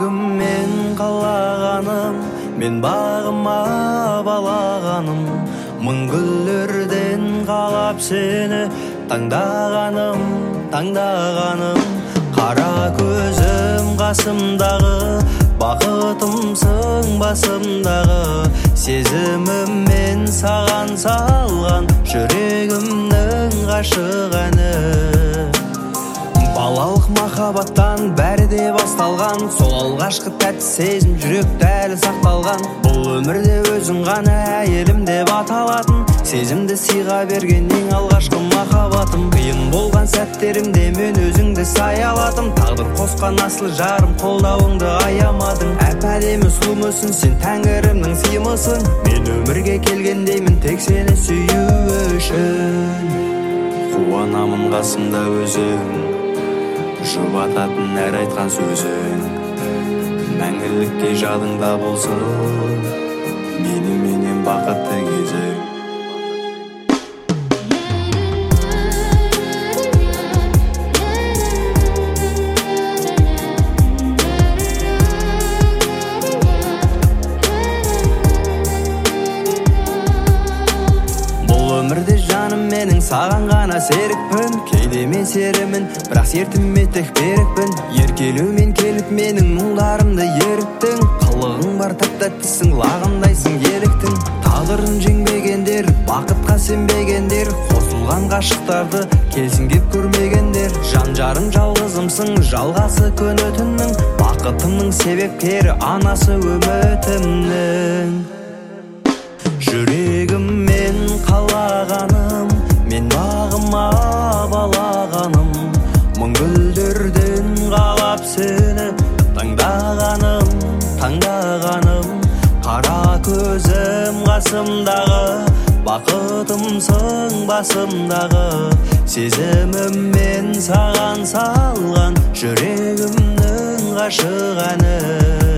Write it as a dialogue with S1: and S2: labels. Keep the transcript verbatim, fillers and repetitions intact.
S1: жүрегіммен қалағаным, мен бағыма балағаным, мың гүлдерден қалап сені таңдағаным, таңдағаным. Қара көзім қасымдағы, бақытымсың басымдағы, сезіміммен саған салған жүрегімнің ғашық әні. Балалық махаббаттан бәрі де басталған, сол алғашқы тәтті сезім жүректе әлі сақталған. Бұл өмірде өзің ғана әйелім деп аталатын, сезімді сыйға берген ең алғашқы махаббатым. Қиын болған сәттерімде мен өзіңді саяладым, тағдыр қосқан асыл жарым, қолдауыңды аямадың. Әп-әдемі сұлумысың, сен тәңірімнің сыйымысың, мен өмірге келгендеймін тек сені сүю үшін. Қуанамын қасымда өзің, жұбататын әр айтқан сөзің, мәңгілікке жадыңда болсын, меніменен бақытты кезің. Бұл өмірде жаным менің саған ғана серікпін, кейде мен серімін, бірақ сертіме тек берікпін. Еркелеумен келіп менің мұңдарымды еріттің, қылығың бар тәп-тәттісің, лағындайсың еліктің. Тағдырын жеңбегендер, бақытқа сенбегендер, қосылған ғашықтарды келсін кеп көрмегендер. Жан-жарым жалғызымсың, жалғасы күн өтіннің, бақытымның себепкері анасы үмітімнің. Жүрегіммен қалағаным, мен бағыма балағаным, мың гүлдерден қалап сені таңдағаным, таңдағаным. Қара көзім қасымдағы, бақытымсың басымдағы, сезіміммен саған салған жүрегімнің ғашық әні.